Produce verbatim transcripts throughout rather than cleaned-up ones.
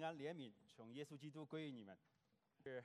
安怜悯从耶稣基督归于你们。是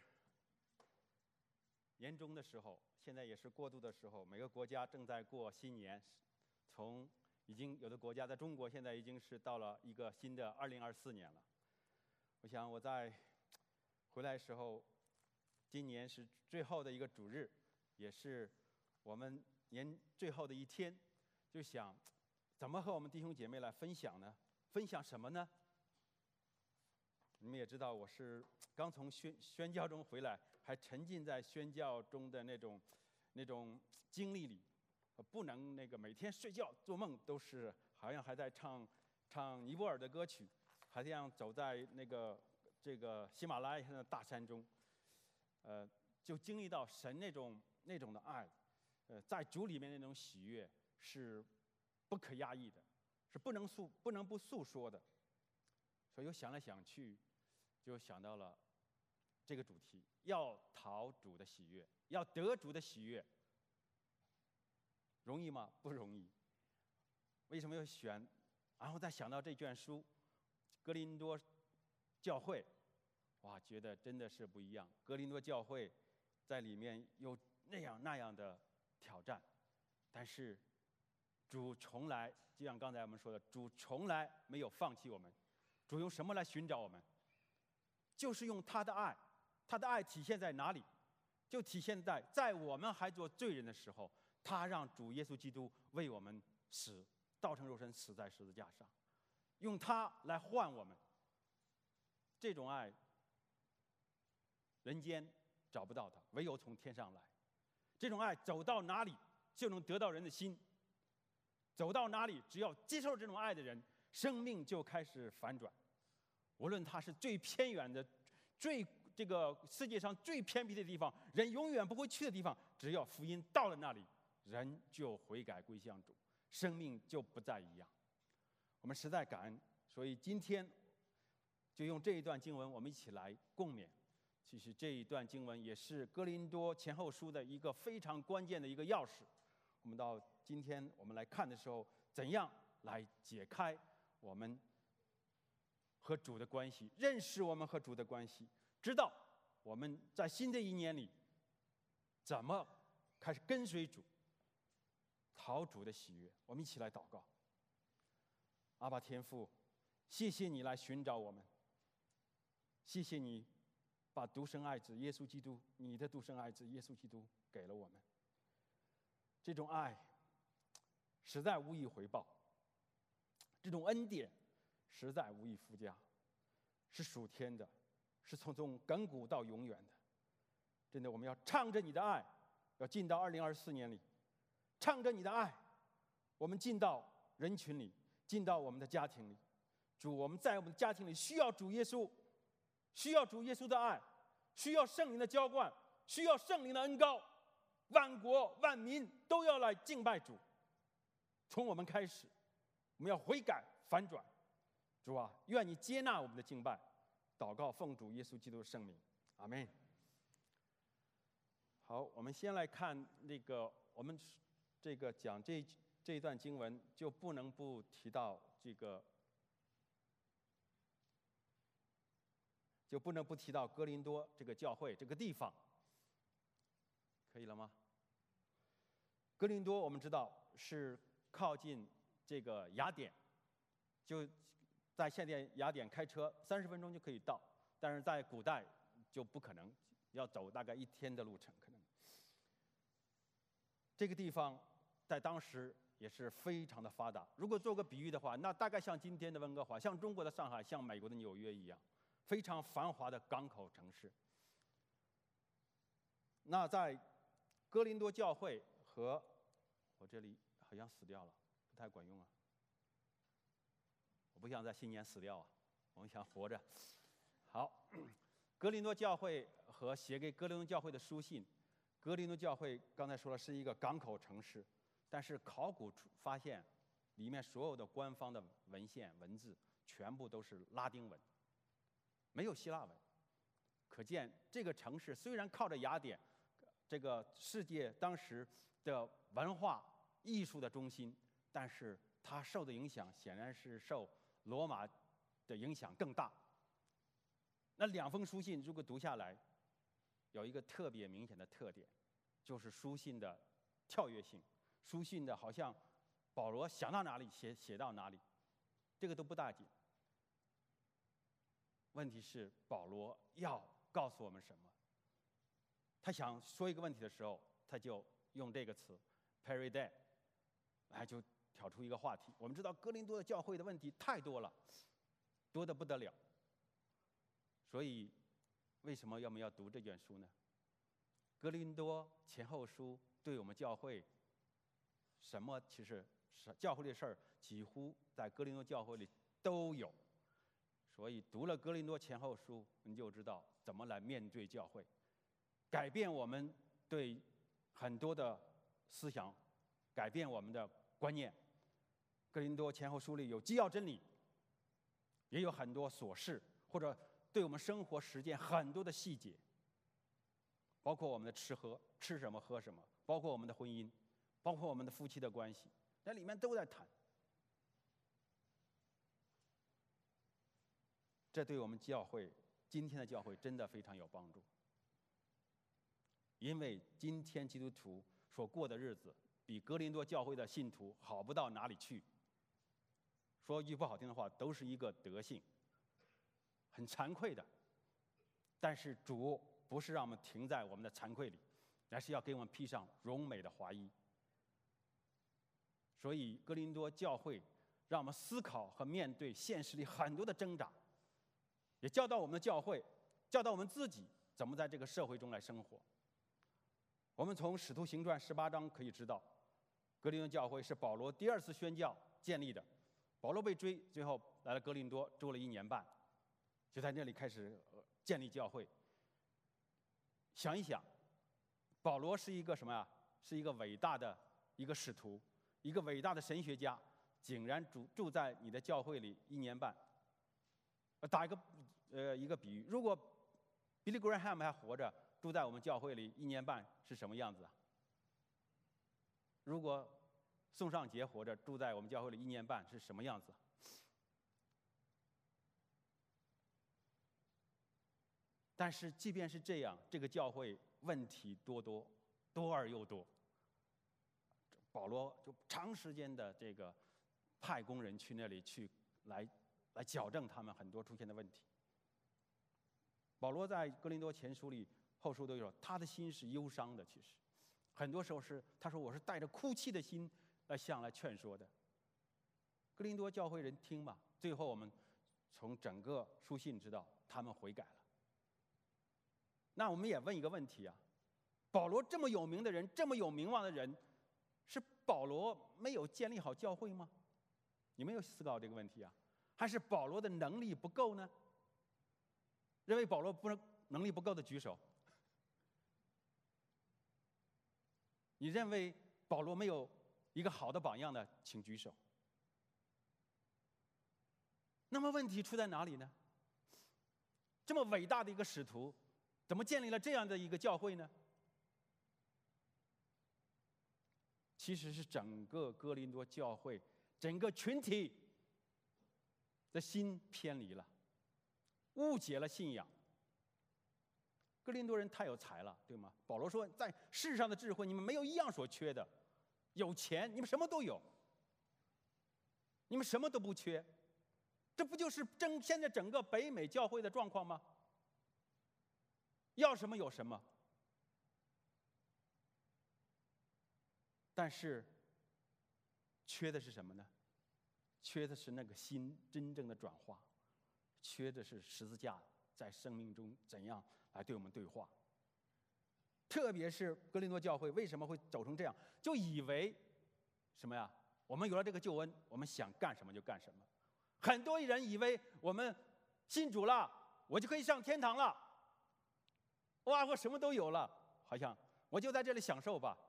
年终的时候，现在也是过渡的时候，每个国家正在过新年。从已经有的国家在中国现在已经是到了一个新的二零二四年了。我想我在回来的时候，今年是最后的一个主日，也是我们年最后的一天，就想怎么和我们弟兄姐妹来分享呢？分享什么呢？你们也知道，我是刚从宣宣教中回来，还沉浸在宣教中的那种那种经历里，不能那个每天睡觉做梦都是好像还在唱唱尼泊尔的歌曲，还这样走在那个这个喜马拉雅的大山中，呃，就经历到神那种那种的爱，呃，在主里面那种喜悦是不可压抑的，是不能诉不能不诉说的。所以我想来想去，就想到了这个主题：要讨主的喜悦，要得主的喜悦。容易吗？不容易。为什么要选？然后再想到这卷书，哥林多教会，哇，觉得真的是不一样。哥林多教会在里面有那样那样的挑战，但是主从来，就像刚才我们说的，主从来没有放弃我们。主用什么来寻找我们？就是用他的爱。他的爱体现在哪里？就体现在在我们还做罪人的时候，他让主耶稣基督为我们死，道成肉身死在十字架上，用他来换我们。这种爱，人间找不到它，唯有从天上来。这种爱走到哪里就能得到人的心，走到哪里，只要接受这种爱的人，生命就开始反转。无论他是最偏远的、最这个世界上最偏僻的地方，人永远不会去的地方，只要福音到了那里，人就悔改归向主，生命就不再一样。我们实在感恩，所以今天就用这一段经文，我们一起来共勉。其实这一段经文也是哥林多前后书的一个非常关键的一个钥匙。我们到今天我们来看的时候，怎样来解开我们和主的关系，认识我们和主的关系，知道我们在新的一年里怎么开始跟随主，讨主的喜悦。我们一起来祷告。阿爸天父，谢谢你来寻找我们，谢谢你把独生爱子耶稣基督，你的独生爱子耶稣基督给了我们。这种爱实在无以回报，这种恩典实在无以复加，是属天的，是从从亘古到永远的。真的，我们要唱着你的爱，要进到二零二四年里，唱着你的爱，我们进到人群里，进到我们的家庭里。主，我们在我们的家庭里需要主耶稣，需要主耶稣的爱，需要圣灵的浇灌，需要圣灵的恩膏。万国万民都要来敬拜主。从我们开始，我们要悔改反转。主啊，愿你接纳我们的敬拜，祷告奉主耶稣基督的圣名，阿们。好，我们先来看那个，我们这个讲这这一段经文，就不能不提到这个，就不能不提到哥林多这个教会这个地方，可以了吗？哥林多我们知道是靠近这个雅典，就在现在雅典开车三十分钟就可以到，但是在古代就不可能，要走大概一天的路程可能。这个地方在当时也是非常的发达。如果做个比喻的话，那大概像今天的温哥华，像中国的上海，像美国的纽约一样，非常繁华的港口城市。那在哥林多教会和我这里好像死掉了，不太管用啊。我不想在新年死掉啊，我们想活着。好，哥林多教会和写给哥林多教会的书信。哥林多教会刚才说了是一个港口城市，但是考古发现里面所有的官方的文献文字全部都是拉丁文，没有希腊文。可见这个城市虽然靠着雅典这个世界当时的文化艺术的中心，但是它受的影响显然是受罗马的影响更大。 那两封书信如果读下来，有一个特别明显的特点，就是书信的跳跃性，书信的好像保罗想到哪里写写到哪里，这个都不大紧。问题是保罗要告诉我们什么？他想说一个问题的时候，他就用这个词 "peridē"， 来就挑出一个话题。我们知道哥林多的教会的问题太多了，多得不得了。所以，为什么我们要读这卷书呢？哥林多前后书对我们教会什么？其实教会的事儿几乎在哥林多教会里都有。所以读了哥林多前后书，你就知道怎么来面对教会，改变我们对很多的思想，改变我们的观念。哥林多前后书里有基要真理，也有很多琐事，或者对我们生活实践很多的细节，包括我们的吃喝，吃什么喝什么，包括我们的婚姻，包括我们的夫妻的关系，那里面都在谈。这对我们教会今天的教会真的非常有帮助，因为今天基督徒所过的日子比哥林多教会的信徒好不到哪里去。说句不好听的话，都是一个德性，很惭愧的。但是主不是让我们停在我们的惭愧里，而是要给我们披上荣美的华衣。所以哥林多教会让我们思考和面对现实里很多的挣扎，也教导我们的教会，教导我们自己怎么在这个社会中来生活。我们从《使徒行传》十八章可以知道，哥林多教会是保罗第二次宣教建立的。保罗被追，最后来了哥林多，住了一年半，就在那里开始建立教会。想一想，保罗是一个什么呀？是一个伟大的一个使徒，一个伟大的神学家，竟然住住在你的教会里一年半。打一个呃一个比喻，如果 Billy Graham 还活着，住在我们教会里一年半是什么样子啊？如果宋尚杰活着，住在我们教会里一年半是什么样子？但是即便是这样，这个教会问题多多，多而又多。保罗就长时间的这个派工人去那里去来来矫正他们很多出现的问题。保罗在哥林多前书里、后书都有，他的心是忧伤的。其实很多时候是他说我是带着哭泣的心来向来劝说的。哥林多教会人听嘛，最后我们从整个书信知道他们悔改了。那我们也问一个问题啊，保罗这么有名的人，这么有名望的人，是保罗没有建立好教会吗？你没有思考这个问题啊？还是保罗的能力不够呢？认为保罗不能力不够的举手。你认为保罗没有一个好的榜样的，请举手。那么问题出在哪里呢？这么伟大的一个使徒，怎么建立了这样的一个教会呢？其实是整个哥林多教会整个群体的心偏离了，误解了信仰。哥林多人太有才了，对吗？保罗说，在世上的智慧，你们没有一样所缺的。有钱，你们什么都有，你们什么都不缺。这不就是整现在整个北美教会的状况吗？要什么有什么。但是缺的是什么呢？缺的是那个心真正的转化，缺的是十字架在生命中怎样来对我们对话。特别是哥林多教会为什么会走成这样？就以为什么呀？我们有了这个救恩，我们想干什么就干什么。很多人以为我们信主了，我就可以上天堂了。哇，我什么都有了，好像我就在这里享受吧。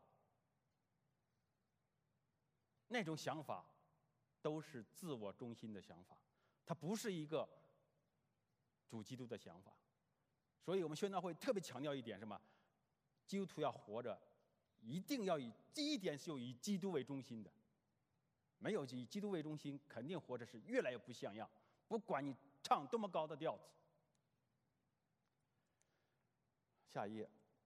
那种想法都是自我中心的想法，它不是一个主基督的想法。所以我们宣道会特别强调一点，什么？基督徒要活着，一定要以第一点是有以基督为中心的。没有以基督为中心，肯定活着是越来越不像样。不管你唱多么高的调子， 下一页。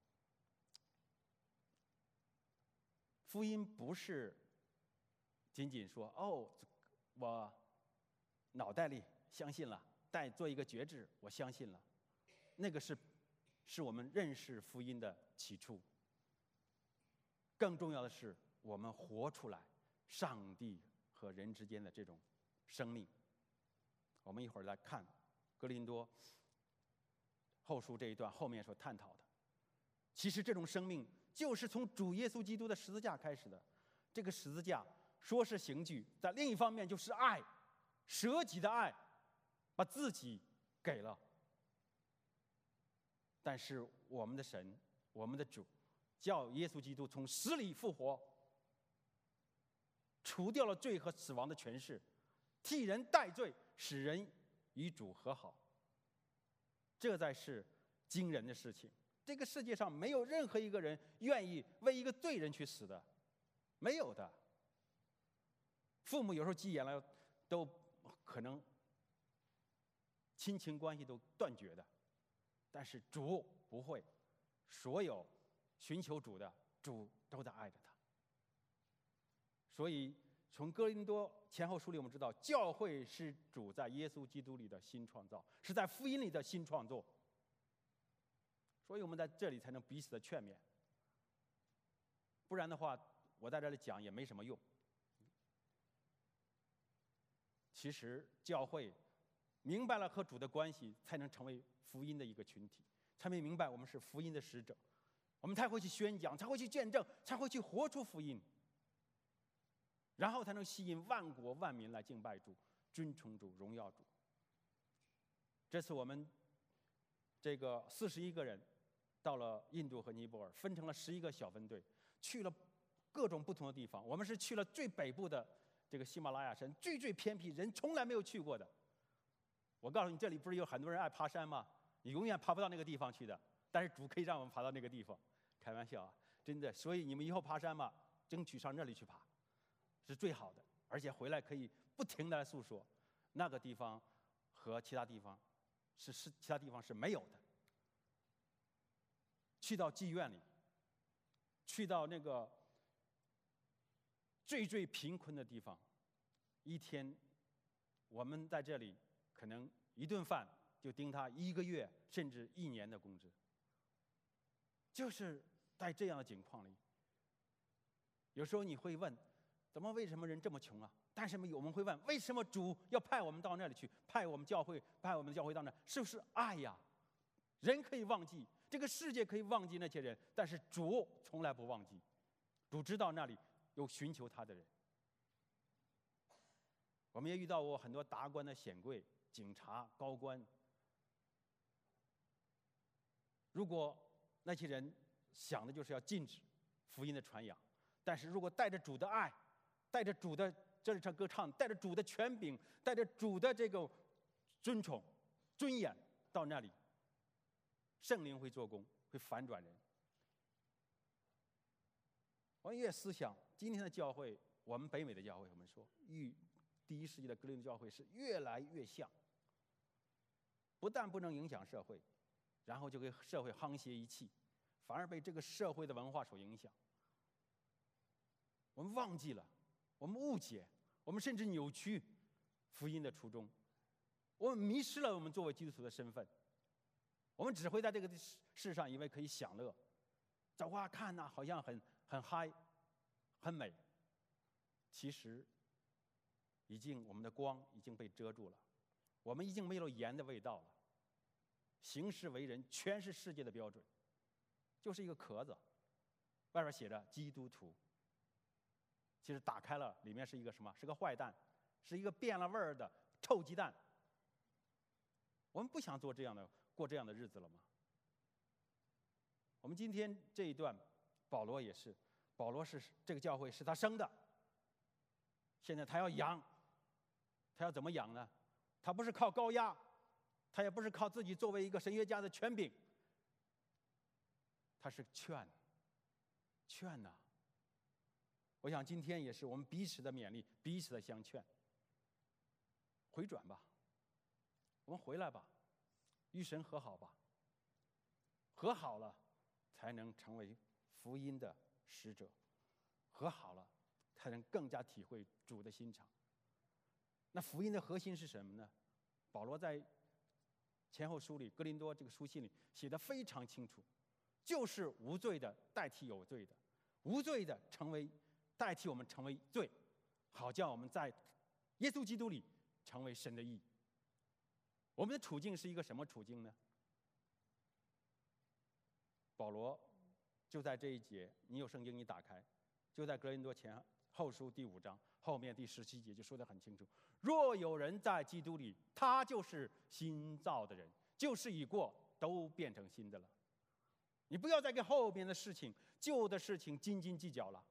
福音不是仅仅说哦，我脑袋里相信了，再做一个决志，我相信了，那个是是我们认识福音的起初。更重要的是，我们活出来上帝和人之间的这种生命。我们一会儿来看哥林多后书这一段后面所探讨的，其实这种生命就是从主耶稣基督的十字架开始的。这个十字架说是刑具，在另一方面就是爱，舍己的爱，把自己给了。但是我们的神，我们的主，叫耶稣基督从死里复活，除掉了罪和死亡的权势，替人代罪，使人与主和好。这才是惊人的事情。这个世界上没有任何一个人愿意为一个罪人去死的，没有的。父母有时候急眼了，都可能亲情关系都断绝的，但是主不会，所有寻求主的，主都在爱着他。所以从哥林多前后书里我们知道，教会是主在耶稣基督里的新创造，是在福音里的新创作。所以我们在这里才能彼此的劝勉，不然的话我在这里讲也没什么用。其实教会明白了和主的关系，才能成为福音的一个群体，才会明白我们是福音的使者，我们才会去宣讲，才会去见证，才会去活出福音，然后才能吸引万国万民来敬拜主、尊崇主、荣耀主。这次我们这个四十一个人到了印度和尼泊尔，分成了十一个小分队，去了各种不同的地方。我们是去了最北部的这个喜马拉雅山，最最偏僻，人从来没有去过的。我告诉你，这里不是有很多人爱爬山吗？你永远爬不到那个地方去的，但是主可以让我们爬到那个地方。开玩笑啊，真的。所以你们以后爬山嘛，争取上那里去爬，是最好的。而且回来可以不停地来诉说，那个地方和其他地方是是其他地方是没有的。去到妓院里，去到那个最最贫困的地方，一天我们在这里可能一顿饭就盯他一个月甚至一年的工资。就是在这样的境况里，有时候你会问，怎么为什么人这么穷啊？但是我们会问，为什么主要派我们到那里去，派我们教会派我们的教会到那，是不是爱呀？人可以忘记，这个世界可以忘记那些人，但是主从来不忘记。主知道那里有寻求他的人。我们也遇到过很多达官的显贵、警察、高官。如果那些人想的就是要禁止福音的传扬，但是如果带着主的爱，带着主的这里唱歌唱，带着主的权柄，带着主的这个尊崇、尊严到那里，圣灵会做工，会反转人。我们越思想今天的教会，我们北美的教会，我们说与第一世纪的哥林多教会是越来越像，不但不能影响社会，然后就给社会沆瀣一气，反而被这个社会的文化所影响。我们忘记了，我们误解，我们甚至扭曲福音的初衷，我们迷失了我们作为基督徒的身份。我们只会在这个世上以为可以享乐，在哇看呐、啊，好像很很嗨，很美。其实，已经我们的光已经被遮住了，我们已经没有盐的味道了。行事为人全是世界的标准，就是一个壳子，外边写着基督徒。其实打开了，里面是一个什么？是个坏蛋，是一个变了味儿的臭鸡蛋。我们不想做这样的。过这样的日子了吗？我们今天这一段，保罗也是，保罗是这个教会是他生的，现在他要养，他要怎么养呢？他不是靠高压，他也不是靠自己作为一个神学家的权柄，他是劝，劝呐、啊。我想今天也是我们彼此的勉励，彼此的相劝。回转吧，我们回来吧。与神和好吧， 和好了，才能成为福音的使者；和好了，才能更加体会主的心肠。那福音的核心是什么呢？保罗在前后书里，哥林多这个书信里写得非常清楚，就是无罪的代替有罪的，无罪的成为代替我们成为罪，好叫我们在耶稣基督里成为神的义。我们的处境是一个什么处境呢？保罗就在这一节，你有圣经你打开，就在哥林多前后书第五章后面第十七节就说得很清楚：若有人在基督里，他就是新造的人，旧事已过，都变成新的了。你不要再跟后边的事情、旧的事情斤斤计较了。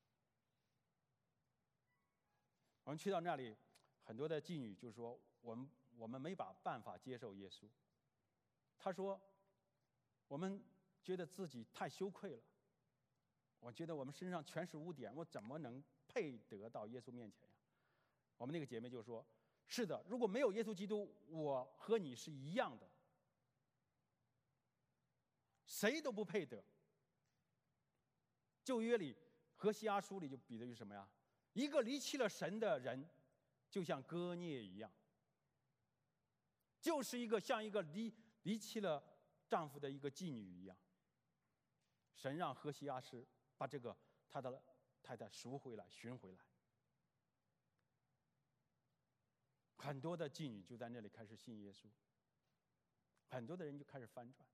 我们去到那里，很多的妓女就说：我们我们没把办法接受耶稣。他说：我们觉得自己太羞愧了，我觉得我们身上全是污点，我怎么能配得到耶稣面前呀？我们那个姐妹就说：是的，如果没有耶稣基督，我和你是一样的，谁都不配得。旧约里何西阿书里就比的是什么呀？一个离弃了神的人，就像割孽一样，就是一个像一个离离弃了丈夫的一个妓女一样。神让何西阿师把这个他的太太赎回来、寻回来。很多的妓女就在那里开始信耶稣，很多的人就开始翻转，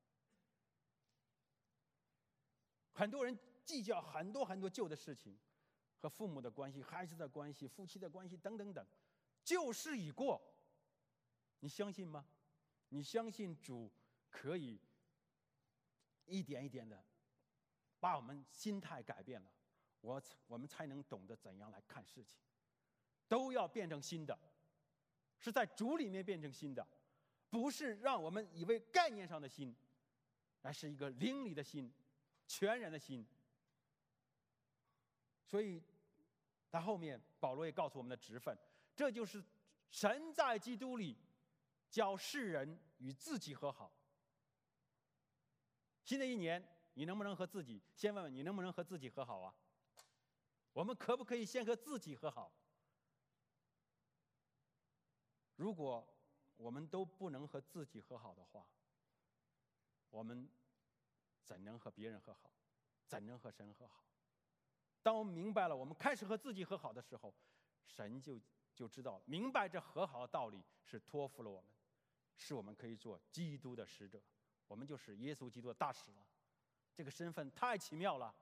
很多人计较很多很多旧的事情，和父母的关系、孩子的关系、夫妻的关系等等等，旧事已过。你相信吗？你相信主可以一点一点的把我们心态改变了，我我们才能懂得怎样来看事情，都要变成新的，是在主里面变成新的，不是让我们以为概念上的心，而是一个灵里的心，全然的心。所以他后面保罗也告诉我们的职分，这就是神在基督里教世人与自己和好。新的一年，你能不能和自己，先问问你能不能和自己和好啊？我们可不可以先和自己和好？如果我们都不能和自己和好的话，我们怎能和别人和好？怎能和神和好？当我们明白了，我们开始和自己和好的时候，神就就知道了，明白这和好的道理是托付了我们，是我们可以做基督的使者，我们就是耶稣基督的大使了。这个身份太奇妙了。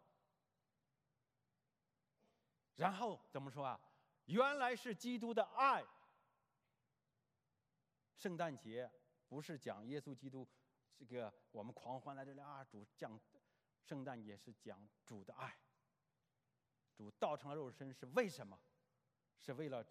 然后怎么说啊？原来是基督的爱。圣诞节不是讲耶稣基督，这个我们狂欢在这里啊，主降，圣诞也是讲主的爱。主道成了肉身是为什么？是为了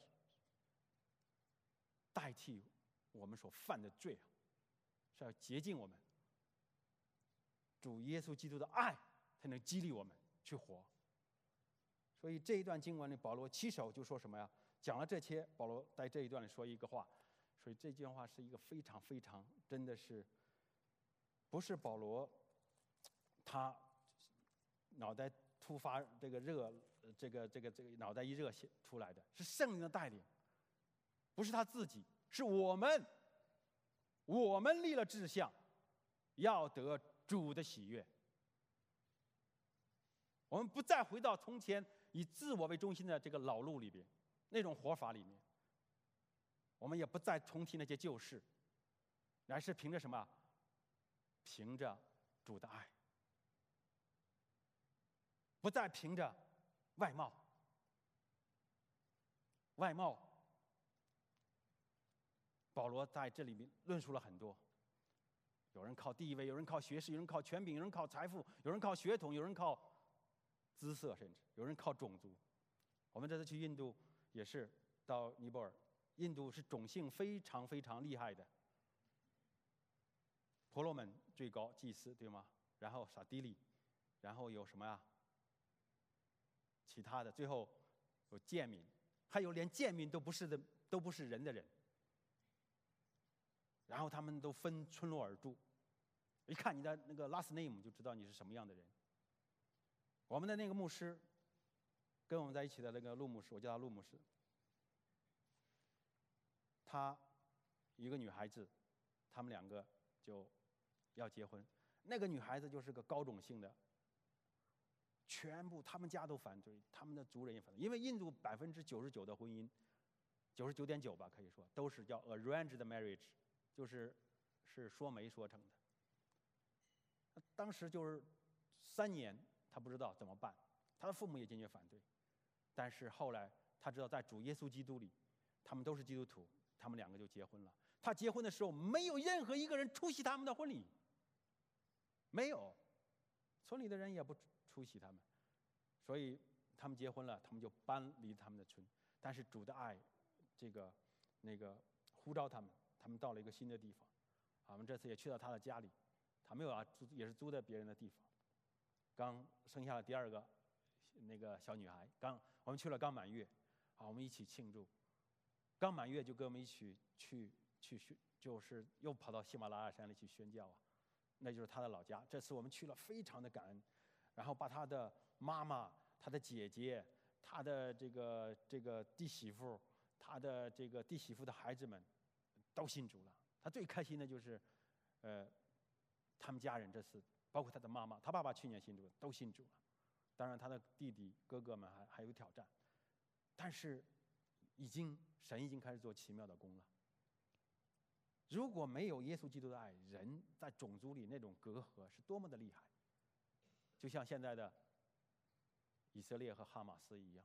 代替我们所犯的罪啊，是要洁净我们。主耶稣基督的爱才能激励我们去活。所以这一段经文里，保罗起手就说什么呀？讲了这些，保罗在这一段里说一个话，所以这句话是一个非常非常，真的是不是保罗他脑袋突发这个热，这个这个这个脑袋一热出来的，是圣灵的带领，不是他自己，是我们，我们立了志向，要得主的喜悦。我们不再回到从前以自我为中心的这个老路里边，那种活法里面。我们也不再重提那些旧事，乃是凭着什么？凭着主的爱，不再凭着外貌。外貌，保罗在这里面论述了很多。有人靠地位，有人靠学识，有人靠权柄，有人靠财富，有人靠血统，有人靠姿色，甚至有人靠种族。我们这次去印度也是到尼泊尔，印度是种姓非常非常厉害的。婆罗门最高祭司，对吗？然后刹帝利，然后有什么呀？其他的，最后有贱民，还有连贱民都不是的，都不是人的人。然后他们都分村落而住， 一看你的那个 last name 就知道你是什么样的人。我们的那个牧师，跟我们在一起的那个陆牧师，我叫他陆牧师，他一个女孩子，他们两个就要结婚。那个女孩子就是个高种姓的，全部他们家都反对，他们的族人也反对，因为印度百分之九十九的婚姻，九十九点九吧，可以说都是叫 arranged marriage， 就是是说媒说成的。当时就是三年，他不知道怎么办，他的父母也坚决反对。但是后来他知道，在主耶稣基督里，他们都是基督徒，他们两个就结婚了。他结婚的时候，没有任何一个人出席他们的婚礼，没有，村里的人也不出席他们，所以他们结婚了，他们就搬离他们的村。但是主的爱，这个那个呼召他们，他们到了一个新的地方。我们这次也去到他的家里，他没有啊，租也是租在别人的地方。刚生下了第二个那个小女孩，刚我们去了刚满月，啊，我们一起庆祝。刚满月就跟我们一起去去去，就是又跑到喜马拉雅山里去宣教啊，那就是他的老家。这次我们去了，非常的感恩，然后把他的妈妈、他的姐姐、他的这个这个弟媳妇、他的这个弟媳妇的孩子们都信主了。他最开心的就是，呃，他们家人这次，包括他的妈妈，他爸爸去年信主都信主了。当然，他的弟弟哥哥们还还有挑战，但是已经神已经开始做奇妙的工了。如果没有耶稣基督的爱，人在种族里那种隔阂是多么的厉害，就像现在的以色列和哈马斯一样。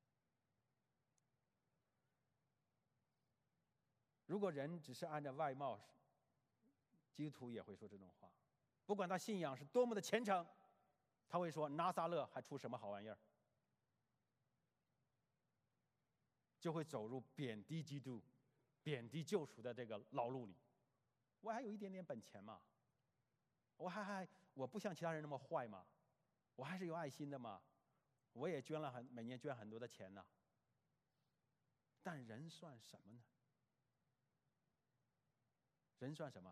如果人只是按照外貌，基督徒也会说这种话，不管他信仰是多么的虔诚，他会说拿撒勒还出什么好玩意儿，就会走入贬低基督、贬低救赎的这个老路里。我还有一点点本钱嘛，我还还我不像其他人那么坏嘛，我还是有爱心的嘛，我也捐了很每年捐很多的钱呢。但人算什么呢？人算什么？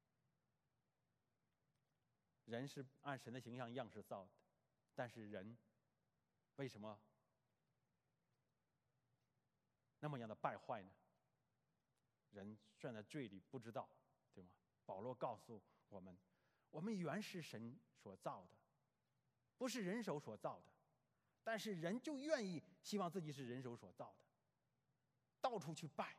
人是按神的形象样式造的，但是人为什么那么样的败坏呢？人陷在罪里不知道，对吗？保罗告诉我们，我们原是神所造的，不是人手所造的，但是人就愿意希望自己是人手所造的，到处去拜。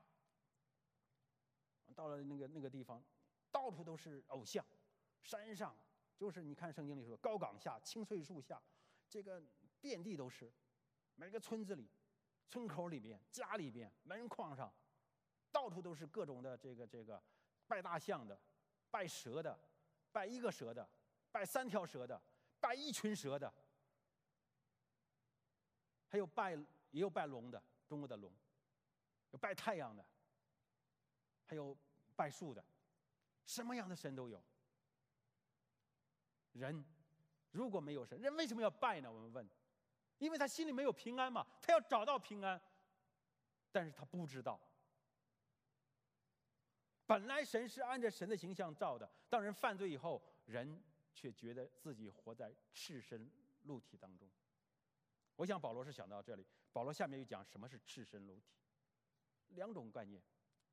到了那个那个地方，到处都是偶像，山上就是你看圣经里说，高岗下、青翠树下，这个遍地都是，每个村子里、村口里边、家里边、门框上，到处都是各种的这个这个拜大象的、拜蛇的、拜一个蛇的、拜三条蛇的、拜一群蛇的，还有拜也有拜龙的，中国的龙，有拜太阳的，还有拜树的，什么样的神都有。人如果没有神，人为什么要拜呢？我们问，因为他心里没有平安嘛，他要找到平安，但是他不知道，本来神是按照神的形象造的，当人犯罪以后，人却觉得自己活在赤身露体当中。我想保罗是想到这里，保罗下面又讲什么是赤身露体，两种概念。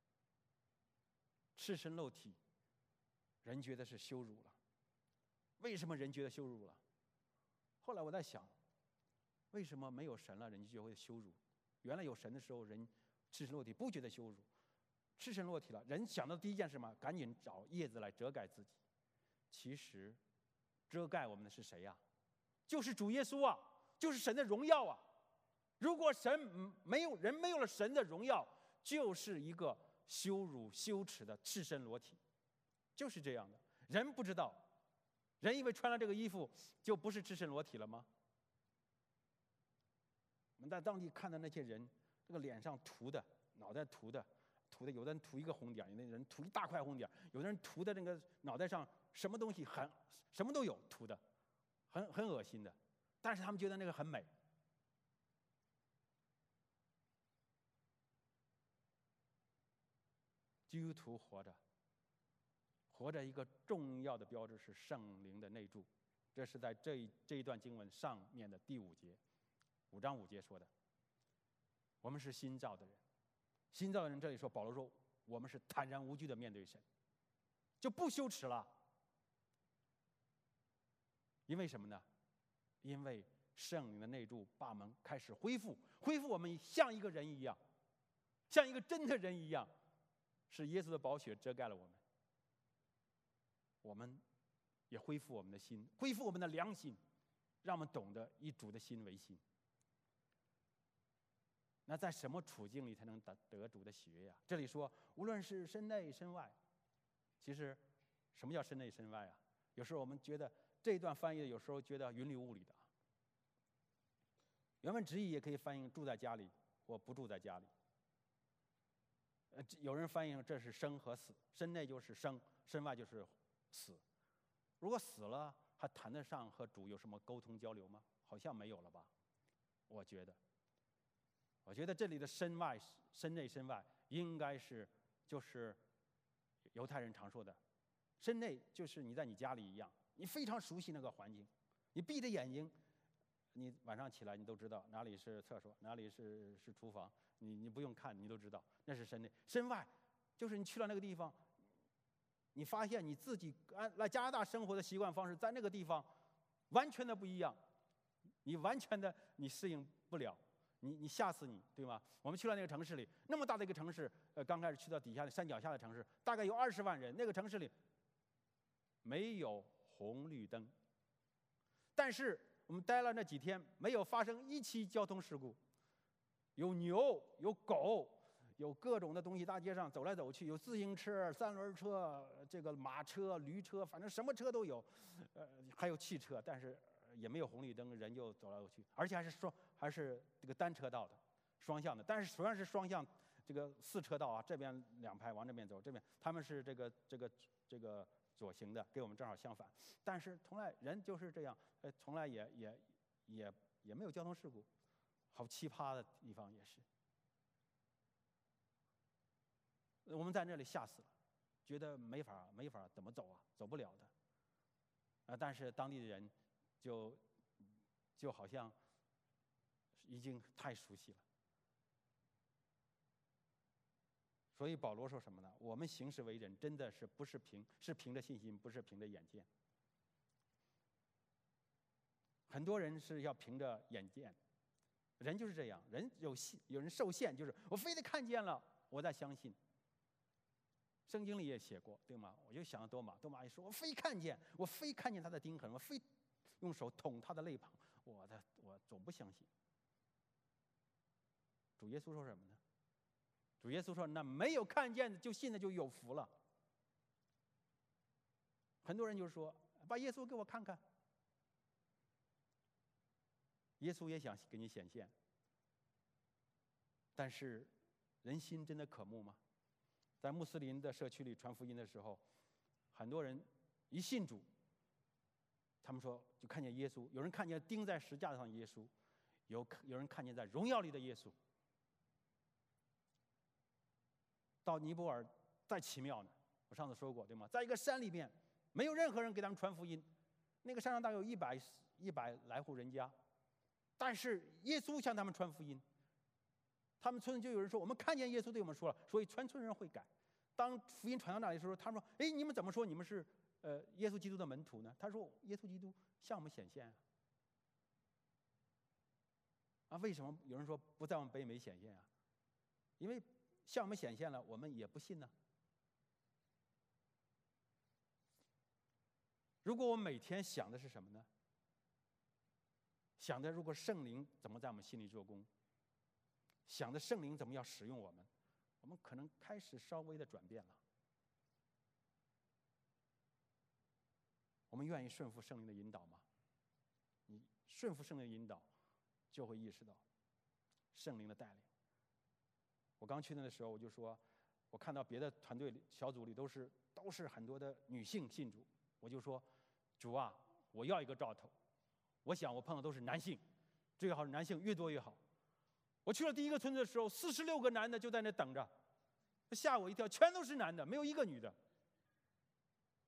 赤身露体，人觉得是羞辱了。为什么人觉得羞辱了？后来我在想，为什么没有神了，人就觉得羞辱？原来有神的时候，人赤身裸体不觉得羞辱，赤身裸体了，人想到第一件事嘛，赶紧找叶子来遮盖自己。其实，遮盖我们的是谁呀？就是主耶稣啊，就是神的荣耀啊。如果神没有人没有了神的荣耀，就是一个羞辱羞耻的赤身裸体，就是这样的。人不知道，人以为穿了这个衣服就不是赤身裸体了吗？我们在当地看到那些人，这个脸上涂的，脑袋涂的，涂的，有的人涂一个红点，有的人涂一大块红点，有的人涂的那个脑袋上什么东西很什么都有涂的，很很恶心的，但是他们觉得那个很美。基督徒活着，活活着一个重要的标志是圣灵的内住，这是在这一这一段经文上面的第五节，五章五节说的。我们是新造的人，新造的人这里说，保罗说我们是坦然无惧的面对神，就不羞耻了。因为什么呢？因为圣灵的内住把我们开始恢复，恢复我们像一个人一样，像一个真的人一样，是耶稣的宝血遮盖了我们。我们也恢复我们的心，恢复我们的良心，让我们懂得以主的心为心。那在什么处境里才能得得主的喜悦呀？这里说无论是身内身外，其实什么叫身内身外啊？有时候我们觉得这一段翻译有时候觉得云里雾里的。原文直译也可以翻译住在家里或不住在家里。呃，有人翻译这是生和死，身内就是生，身外就是死。如果死了，还谈得上和主有什么沟通交流吗？好像没有了吧？我觉得，我觉得这里的身外、身内、身外，应该是就是犹太人常说的，身内就是你在你家里一样，你非常熟悉那个环境，你闭着眼睛，你晚上起来你都知道哪里是厕所，哪里是是厨房，你你不用看你都知道，那是身内。身外就是你去了那个地方，你发现你自己按来加拿大生活的习惯方式在那个地方完全的不一样，你完全的你适应不了，你你吓死你，对吗？我们去了那个城市里，那么大的一个城市，呃，刚开始去到底下的山脚下的城市，大概有二十万人，那个城市里没有红绿灯，但是我们待了那几天，没有发生一起交通事故，有牛，有狗，有各种的东西，大街上走来走去，有自行车、三轮车、这个马车、驴车，反正什么车都有，呃，还有汽车，但是也没有红绿灯，人就走来走去，而且还是双，还是这个单车道的，双向的。但是虽然是双向，这个四车道啊，这边两排往这边走，这边他们是这个这个这个左行的，跟我们正好相反。但是从来人就是这样，呃，从来也也也也没有交通事故，好奇葩的地方也是。我们在那里吓死了，觉得没法没法怎么走啊，走不了的。啊，但是当地的人就就好像已经太熟悉了。所以保罗说什么呢？我们行事为人真的是不是凭是凭着信心，不是凭着眼见。很多人是要凭着眼见，人就是这样，人有限，有人受限，就是我非得看见了，我再相信。圣经里也写过，对吗？我就想到多马，多马也说，我非看见，我非看见他的钉痕，我非用手捅他的肋旁，我的我总不相信。主耶稣说什么呢？主耶稣说，那没有看见的就信的就有福了。很多人就说，把耶稣给我看看。耶稣也想给你显现，但是人心真的可慕吗？在穆斯林的社区里传福音的时候，很多人一信主，他们说就看见耶稣，有人看见钉在石架上的耶稣，有有人看见在荣耀里的耶稣。到尼泊尔再奇妙呢，我上次说过，对吗？在一个山里面，没有任何人给他们传福音，那个山上大概有一百一百来户人家，但是耶稣向他们传福音。他们村就有人说，我们看见耶稣对我们说了，所以全村人会改。当福音传到那里的时候，他们说，哎，你们怎么说你们是呃耶稣基督的门徒呢？他说，耶稣基督向我们显现啊。啊，为什么有人说不在我们北美显现啊？因为向我们显现了，我们也不信呢。如果我们每天想的是什么呢？想的如果圣灵怎么在我们心里做工，想的圣灵怎么样使用我们，我们可能开始稍微的转变了。我们愿意顺服圣灵的引导吗？你顺服圣灵的引导，就会意识到圣灵的带领。我刚去那的时候，我就说，我看到别的团队小组里都是都是很多的女性信主，我就说，主啊，我要一个兆头。我想我碰到都是男性，最好是男性越多越好。我去了第一个村子的时候，四十六个男的就在那等着，吓我一跳，全都是男的，没有一个女的。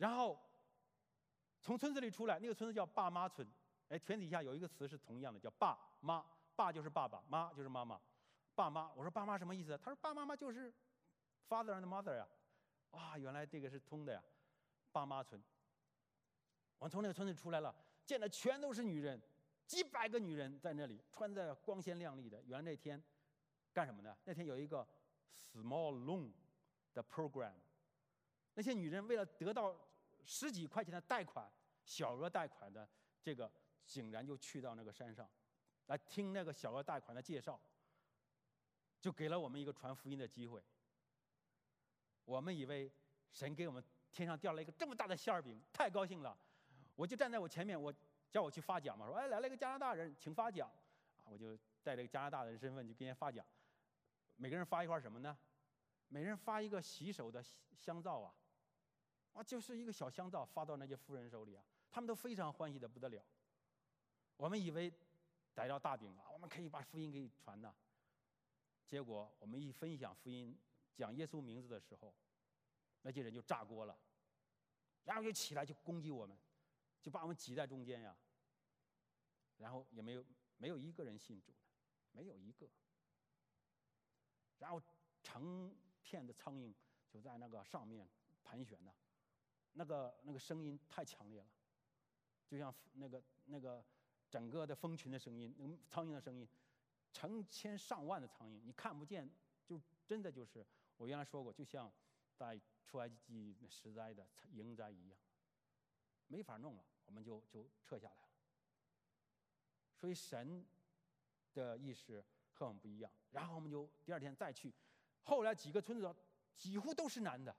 然后从村子里出来，那个村子叫爸妈村。哎，田底下有一个词是同样的，叫爸妈。爸就是爸爸，妈就是妈妈。爸妈，我说爸妈什么意思？他说爸妈妈就是 father and mother 呀。哇，原来这个是通的呀，爸妈村。我从那个村子出来了，见的全都是女人，几百个女人在那里，穿着光鲜亮丽的。原来那天干什么呢？那天有一个 small loan 的 program， 那些女人为了得到十几块钱的贷款，小额贷款的这个，竟然就去到那个山上，来听那个小额贷款的介绍，就给了我们一个传福音的机会。我们以为神给我们天上掉了一个这么大的馅儿饼，太高兴了。我就站在我前面，我叫我去发奖嘛，说哎来了一个加拿大人，请发奖啊！我就带这个加拿大人身份就给人家发奖。每个人发一块什么呢？每人发一个洗手的香皂啊，啊，就是一个小香皂发到那些富人手里啊，他们都非常欢喜的不得了。我们以为逮到大饼了，我们可以把福音给传呐。结果我们一分享福音，讲耶稣名字的时候，那些人就炸锅了，然后就起来就攻击我们，就把我们挤在中间呀。然后也没有没有一个人信主的，没有一个。然后成片的苍蝇就在那个上面盘旋呢，那个那个声音太强烈了，就像那个那个整个的蜂群的声音，那个苍蝇的声音，成千上万的苍蝇，你看不见，就真的就是我原来说过，就像在出埃及十灾的蝇灾一样，没法弄了，我们就就撤下来了。所以神的意识和我们不一样。然后我们就第二天再去，后来几个村子几乎都是男的。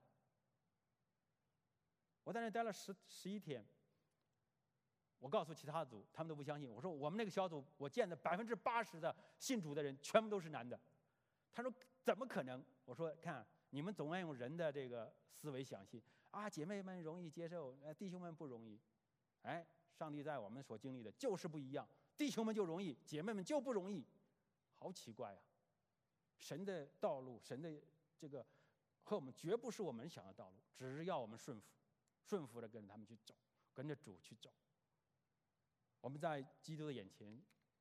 我在那待了十十一天。我告诉其他组，他们都不相信。我说我们那个小组，我见的百分之八十的信主的人全部都是男的。他说怎么可能？我说看你们总爱用人的这个思维想信啊，姐妹们容易接受，呃，弟兄们不容易。哎，上帝在我们所经历的就是不一样，弟兄们就容易，姐妹们就不容易，好奇怪呀！神的道路，神的这个和我们绝不是我们想的道路，只要我们顺服，顺服的跟着他们去走，跟着主去走。我们在基督的眼前，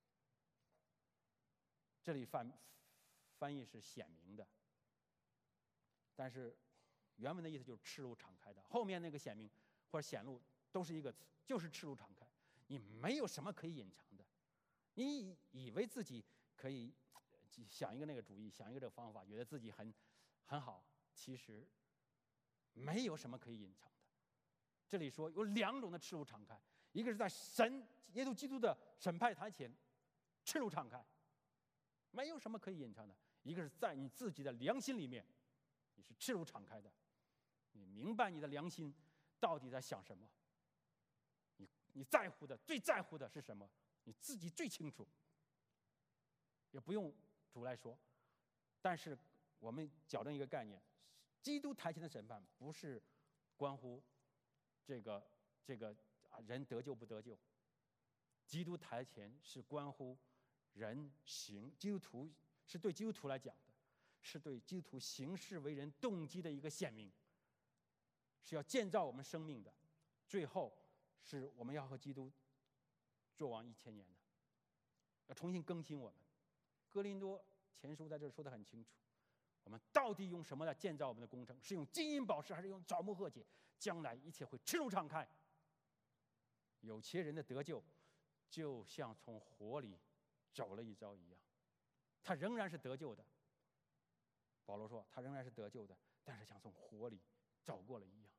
这里翻翻译是显明的，但是原文的意思就是赤露敞开的。后面那个显明或者显露都是一个词，就是赤露敞开。你没有什么可以隐藏的，你以为自己可以想一个那个主意，想一个这个方法，觉得自己很很好，其实没有什么可以隐藏的。这里说有两种的赤露敞开，一个是在神耶稣基督的审判台前赤露敞开，没有什么可以隐藏的；一个是在你自己的良心里面，你是赤露敞开的，你明白你的良心到底在想什么，你你在乎的最在乎的是什么，你自己最清楚，也不用主来说。但是我们矫正一个概念，基督台前的审判不是关乎这个这个人得救不得救，基督台前是关乎人行，基督徒是对基督徒来讲的，是对基督徒行事为人动机的一个显明，是要建造我们生命的，最后是我们要和基督作王一千年的，要重新更新我们。哥林多前书在这说得很清楚，我们到底用什么来建造我们的工程？是用金银宝石，还是用枣木禾秸？将来一切会赤露敞开。有些人的得救就像从火里走了一遭一样，他仍然是得救的。保罗说他仍然是得救的，但是像从火里走过了一样。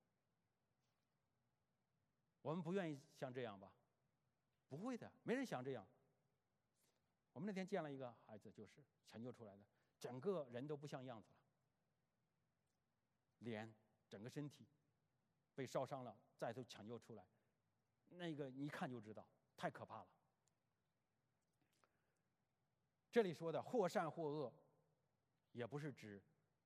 我们不愿意像这样吧？不会的，没人想这样。我们那天见了一个孩子，就是抢救出来的，整个人都不像样子了，脸整个身体被烧伤了，再都抢救出来，那个你一看就知道，太可怕了。这里说的或善或恶，也不是指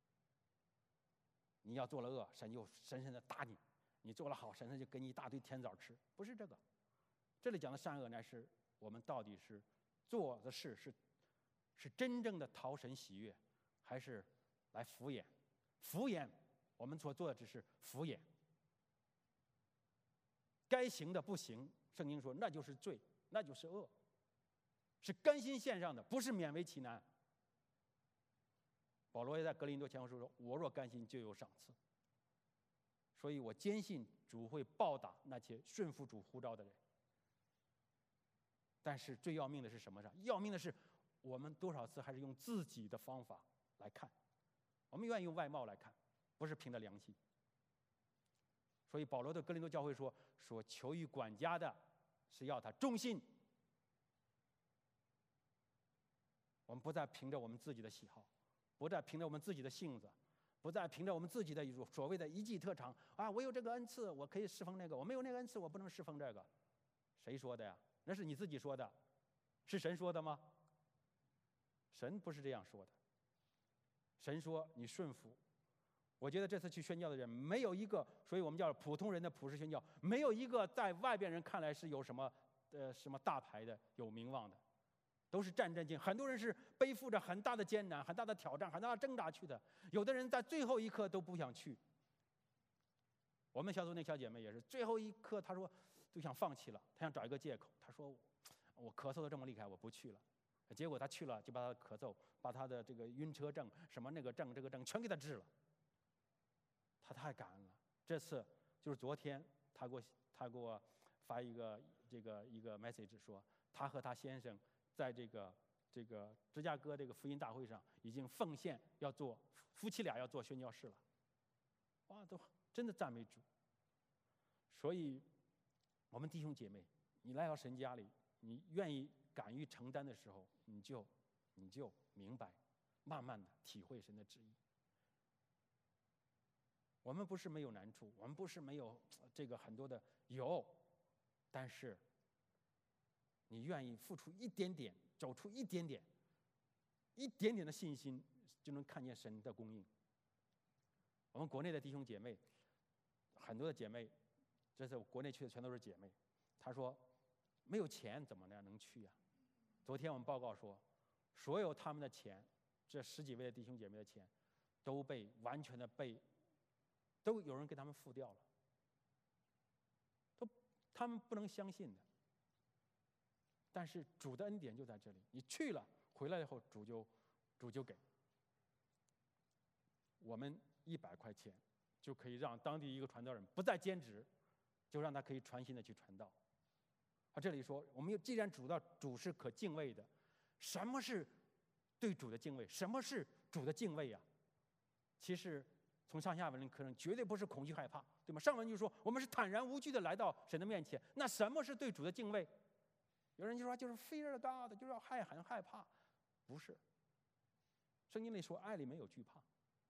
你要做了恶，神就深深的打你；你做了好，神就给你一大堆甜枣吃，不是这个。这里讲的善恶乃是我们到底是做的事是是真正的讨神喜悦，还是来敷衍？敷衍，我们所做的只是敷衍。 该行的不行，圣经说那就是罪，那就是恶，是甘心献上的，不是勉为其难。保罗也在格林多前后书说：“我若甘心，就有赏赐。”所以我坚信主会报答那些顺服主呼召的人。但是最要命的是什么呢？要命的是，我们多少次还是用自己的方法来看，我们愿意用外貌来看，不是凭着良心。所以保罗对哥林多教会说：“说求于管家的，是要他忠心。”我们不再凭着我们自己的喜好，不再凭着我们自己的性子，不再凭着我们自己的所谓的一技特长啊！我有这个恩赐，我可以侍奉那个；我没有那个恩赐，我不能侍奉这个。谁说的呀？那是你自己说的，是神说的吗？神不是这样说的。神说你顺服。我觉得这次去宣教的人没有一个，所以我们叫普通人的普世宣教，没有一个在外边人看来是有什么呃什么大牌的、有名望的，都是战战兢兢。很多人是背负着很大的艰难、很大的挑战、很大的挣扎去的，有的人在最后一刻都不想去。我们小组那小姐妹也是，最后一刻她说就想放弃了，她想找一个借口，她说我咳嗽的这么厉害，我不去了。结果她去了，就把她的咳嗽、把她的这个晕车症、什么那个症、这个症全给她治了。她太感恩了。这次就是昨天，她给我她给我发一个这个一个 message 说，她和她先生在这个这个芝加哥这个福音大会上已经奉献要做夫妻俩要做宣教士了。哇，都真的赞美主。所以，我们弟兄姐妹，你来到神家里，你愿意敢于承担的时候，你就你就明白，慢慢的体会神的旨意。我们不是没有难处，我们不是没有这个很多的有，但是你愿意付出一点点，走出一点点，一点点的信心，就能看见神的供应。我们国内的弟兄姐妹，很多的姐妹，这次国内去的全都是姐妹。她说，没有钱怎么样能去啊？昨天我们报告说，所有他们的钱，这十几位的弟兄姐妹的钱，都被完全的被，都有人给他们付掉了，都他们不能相信的。但是主的恩典就在这里，你去了，回来以后主就主就给。我们一百块钱就可以让当地一个传道人不再兼职，就让他可以全心的去传道。他这里说，我们既然主到主是可敬畏的，什么是对主的敬畏？什么是主的敬畏呀、啊？其实从上下文的课程绝对不是恐惧害怕，对吗？上文就说我们是坦然无惧的来到神的面前。那什么是对主的敬畏？有人就说就是 fear God， 就是要害很害怕，不是。圣经里说爱里没有惧怕。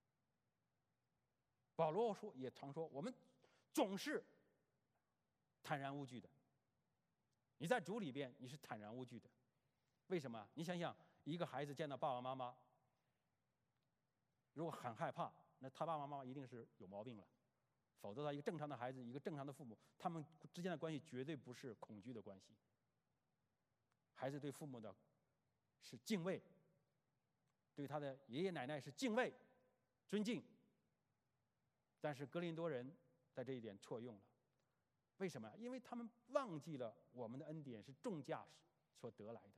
保罗说也常说，我们总是坦然无惧的。你在主里边，你是坦然无惧的。为什么？你想想，一个孩子见到爸爸妈妈，如果很害怕，那他爸爸妈妈一定是有毛病了。否则，他一个正常的孩子，一个正常的父母，他们之间的关系绝对不是恐惧的关系。孩子对父母的是敬畏，对他的爷爷奶奶是敬畏、尊敬。但是哥林多人在这一点错用了。为什么？因为他们忘记了我们的恩典是重价所得来的。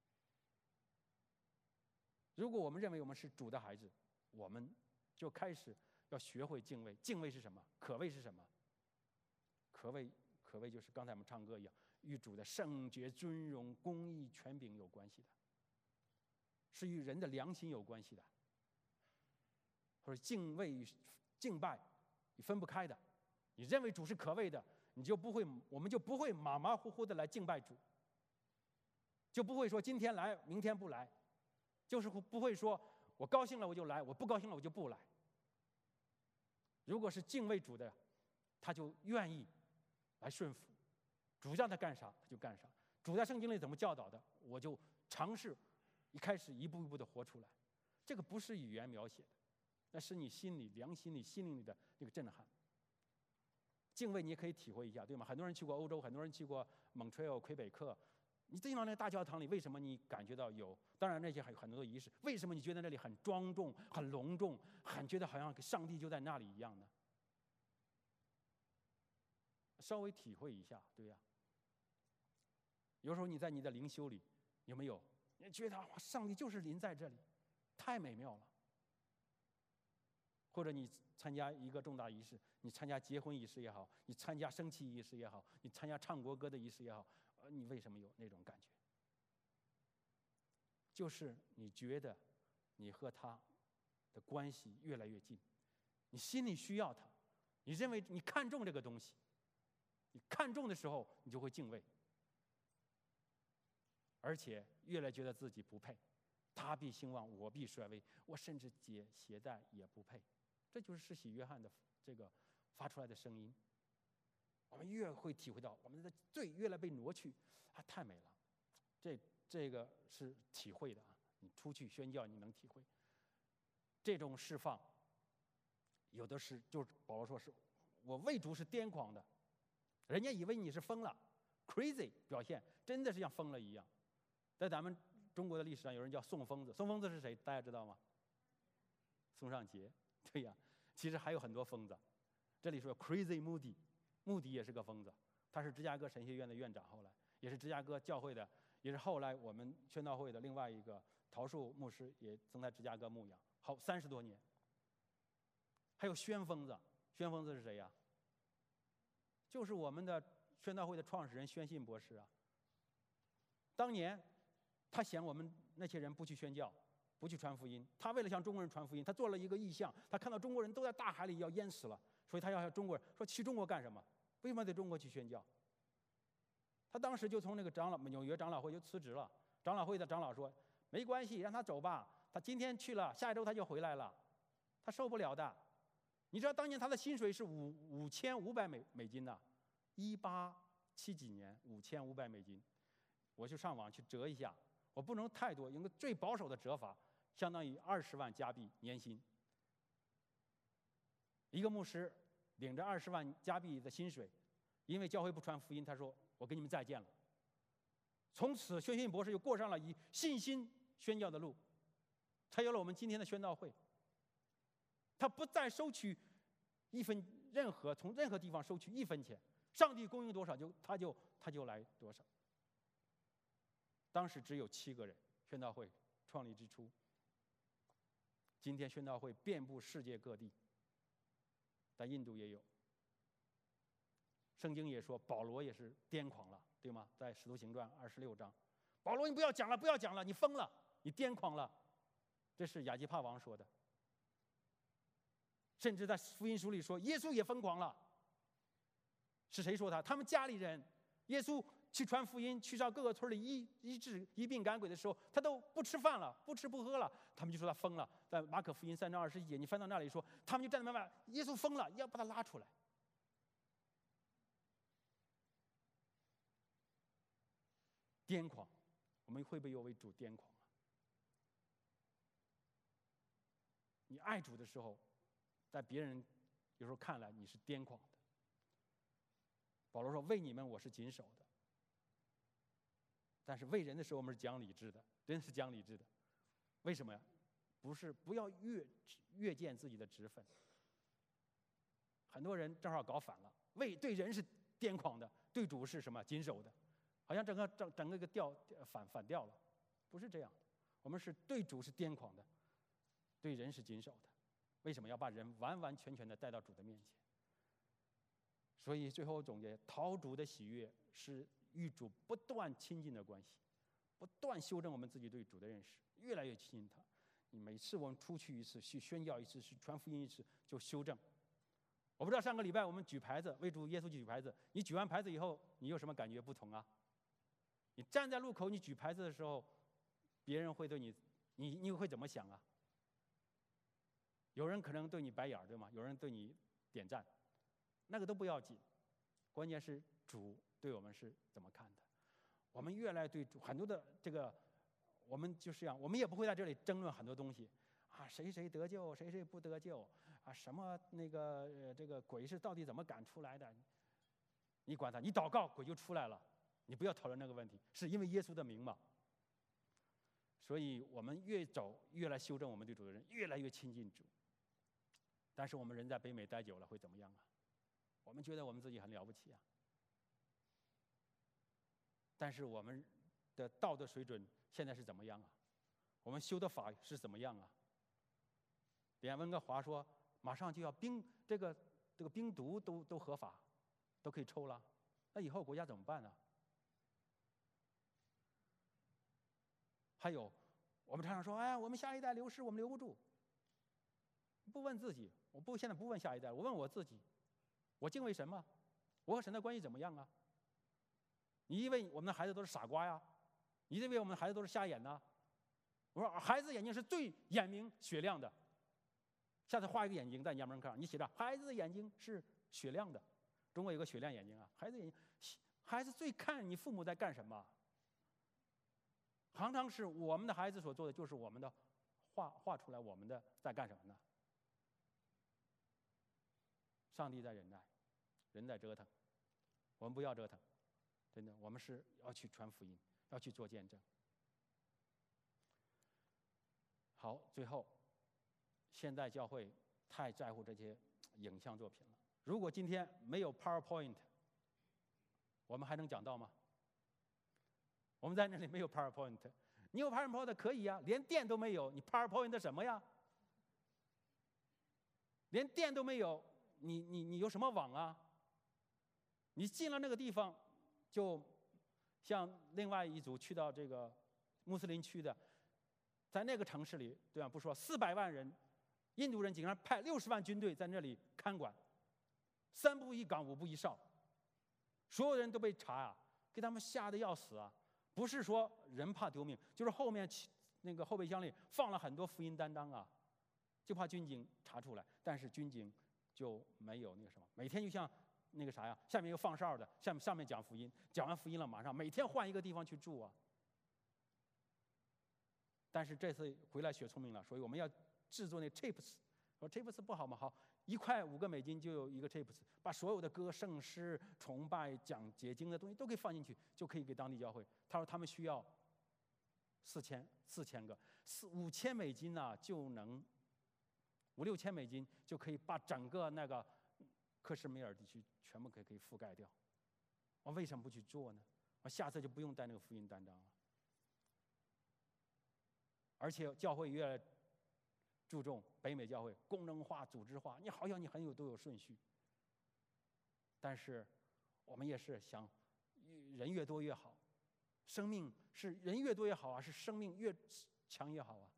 如果我们认为我们是主的孩子，我们就开始要学会敬畏。敬畏是什么？可畏是什么？可畏，可畏就是刚才我们唱歌一样，与主的圣洁、尊荣、公义、权柄有关系的，是与人的良心有关系的，或者敬畏与敬拜你分不开的。你认为主是可畏的，你就不会，我们就不会马马虎虎的来敬拜主，就不会说今天来，明天不来，就是不会说我高兴了我就来，我不高兴了我就不来。如果是敬畏主的，他就愿意来顺服，主让他干啥他就干啥。主在圣经里怎么教导的，我就尝试一开始一步一步的活出来。这个不是语言描写的，那是你心里、良心里、心灵里的那个震撼。敬畏你也可以体会一下，对吗？很多人去过欧洲，很多人去过蒙特利尔、魁北克，你进到那个大教堂里，为什么你感觉到有？当然那些还有很多仪式，为什么你觉得那里很庄重、很隆重，很觉得好像上帝就在那里一样呢？ 稍微体会一下，对呀、啊。有时候你在你的灵修里有没有？你觉得哇，上帝就是临在这里，太美妙了。或者你参加一个重大仪式，你参加结婚仪式也好，你参加升旗仪式也好，你参加唱国歌的仪式也好，呃，你为什么有那种感觉？就是你觉得你和他的关系越来越近，你心里需要他，你认为你看重这个东西，你看重的时候，你就会敬畏，而且越来觉得自己不配，他必兴旺，我必衰微，我甚至解鞋带也不配。这就是施洗约翰的这个发出来的声音。我们越会体会到我们的罪越来被挪去，啊，太美了。这这个是体会的啊，你出去宣教，你能体会这种释放。有的是，就是保罗说是，我为主是癫狂的，人家以为你是疯了 ，crazy 表现，真的是像疯了一样。在咱们中国的历史上，有人叫宋疯子，宋疯子是谁？大家知道吗？宋尚节。对呀，其实还有很多疯子。这里说 Crazy Moody， 穆迪也是个疯子，他是芝加哥神学院的院长，后来也是芝加哥教会的，也是后来我们宣道会的另外一个陶树牧师，也曾在芝加哥牧养好三十多年。还有宣疯子，宣疯子是谁呀？就是我们的宣道会的创始人宣信博士啊。当年他嫌我们那些人不去宣教，不去传福音，他为了向中国人传福音，他做了一个意象，他看到中国人都在大海里要淹死了，所以他要向中国人说，去中国干什么？为什么在中国去宣教？他当时就从那个长老纽约长老会就辞职了。长老会的长老说，没关系，让他走吧，他今天去了，下一周他就回来了，他受不了的。你知道当年他的薪水是五五千五百美美金呢，一八七几年五千五百美金，我去上网去折一下，我不能太多，用个最保守的折法，相当于二十万加币年薪。一个牧师领着二十万加币的薪水，因为教会不传福音，他说我跟你们再见了。从此宣信博士就过上了以信心宣教的路，才有了我们今天的宣道会。他不再收取一分任何从任何地方收取一分钱，上帝供应多少就他就他就来多少。当时只有七个人，宣道会创立之初。今天宣道会遍布世界各地，在印度也有。圣经也说保罗也是癫狂了，对吗？在使徒行传二十六章，保罗你不要讲了，不要讲了，你疯了，你癫狂了。这是亚基帕王说的。甚至在福音书里说耶稣也疯狂了。是谁说他？他们家里人。耶稣去传福音，去到各个村里医医治医病赶鬼的时候，他都不吃饭了，不吃不喝了，他们就说他疯了。在马可福音三章二十一节，你翻到那里说，他们就站在门外，耶稣疯了，要把他拉出来。癫狂，我们会不会有为主癫狂啊？你爱主的时候，在别人有时候看来你是癫狂的。保罗说：“为你们我是谨守的。”但是为人的时候，我们是讲理智的，真是讲理智的。为什么呀？不是不要越越见自己的职分。很多人正好搞反了，为对人是癫狂的，对主是什么谨守的，好像整个整整个一个调反反调了，不是这样的。我们是对主是癫狂的，对人是谨守的。为什么要把人完完全全的带到主的面前？所以最后总结，讨主的喜悦是与主不断亲近的关系，不断修正我们自己对主的认识，越来越亲近他。你每次我们出去一次，去宣教一次，去传福音一次，就修正。我不知道上个礼拜我们举牌子为主耶稣举牌子，你举完牌子以后，你有什么感觉不同啊？你站在路口，你举牌子的时候，别人会对你，你你会怎么想啊？有人可能对你白眼，对吗？有人对你点赞。那个都不要紧，关键是主对我们是怎么看的。我们越来对主很多的这个，我们就是这样，我们也不会在这里争论很多东西啊，谁谁得救，谁谁不得救啊，什么那个、呃、这个鬼是到底怎么赶出来的？你管他，你祷告鬼就出来了，你不要讨论那个问题，是因为耶稣的名嘛。所以我们越走越来修正我们对主的人，越来越亲近主。但是我们人在北美待久了会怎么样啊？我们觉得我们自己很了不起啊， 但是我们的道德水准现在是怎么样啊？我们修的法是怎么样啊？连温哥华说马上就要冰这个这个冰毒都都合法，都可以抽了，那以后国家怎么办呢？还有，我们常常说，哎，我们下一代流失，我们留不住。不问自己，我不现在不问下一代，我问我自己，我敬畏神吗？我和神的关系怎么样啊？你以为我们的孩子都是傻瓜呀？你以为我们的孩子都是瞎眼呢？我说，孩子眼睛是最眼明雪亮的。下次画一个眼睛在你家门口，你写着孩子的眼睛是雪亮的。中国有个雪亮眼睛啊，孩子眼睛，孩子最看你父母在干什么。常常是我们的孩子所做的，就是我们的画画出来，我们的在干什么呢？上帝在忍耐，人在折腾，我们不要折腾，真的，我们是要去传福音，要去做见证。好，最后，现代教会太在乎这些影像作品了。如果今天没有 PowerPoint， 我们还能讲道吗？我们在那里没有 PowerPoint， 你有 PowerPoint 可以呀，连电都没有，你 PowerPoint 什么呀？连电都没有，你你你有什么网啊？你进了那个地方，就像另外一组去到这个穆斯林区的，在那个城市里，对吧？不说四百万人，印度人竟然派六十万军队在那里看管，三步一岗，五步一哨，所有人都被查啊，给他们吓得要死啊！不是说人怕丢命，就是后面那个后备箱里放了很多福音单张啊，就怕军警查出来。但是军警就没有那个什么，每天就像那个啥呀，下面有放哨的，下面上面讲福音，讲完福音了马上每天换一个地方去住啊。但是这次回来学聪明了，所以我们要制作那 chips， 说 chips 不好吗？好，一块五个美金就有一个 chips， 把所有的歌、圣诗、崇拜、讲解经的东西都可以放进去，就可以给当地教会。他说他们需要四千四千个，四五千美金呢、啊、就能五六千美金就可以把整个那个克什米尔地区全部可以可以覆盖掉。我为什么不去做呢？我下次就不用带那个福音单张了。而且教会越来越注重北美教会功能化、组织化，你好像你很有都有顺序。但是我们也是想人越多越好，生命是人越多越好啊，是生命越强越好啊。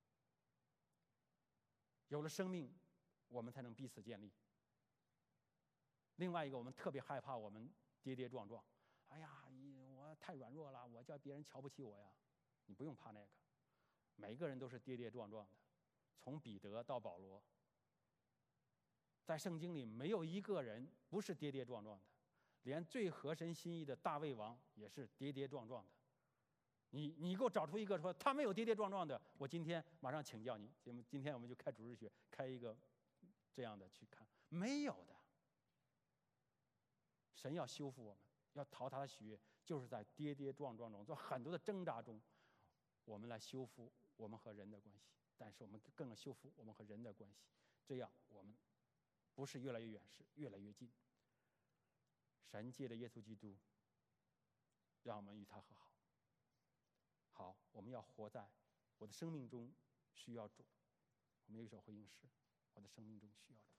有了生命，我们才能彼此建立。另外一个，我们特别害怕我们跌跌撞撞。哎呀，我太软弱了，我叫别人瞧不起我呀。你不用怕那个，每个人都是跌跌撞撞的，从彼得到保罗，在圣经里没有一个人不是跌跌撞撞的，连最合神心意的大卫王也是跌跌撞撞的。你你给我找出一个说他没有跌跌撞撞的，我今天马上请教你。今天我们就开主日学，开一个这样的去看，没有的。神要修复我们，要讨他的喜悦，就是在跌跌撞撞中，在很多的挣扎中，我们来修复我们和人的关系。但是我们更要修复我们和人的关系，这样我们不是越来越远，是越来越近。神借着耶稣基督，让我们与他和好。好，我们要活在我的生命中需要主。我们有一首回应诗，我的生命中需要主。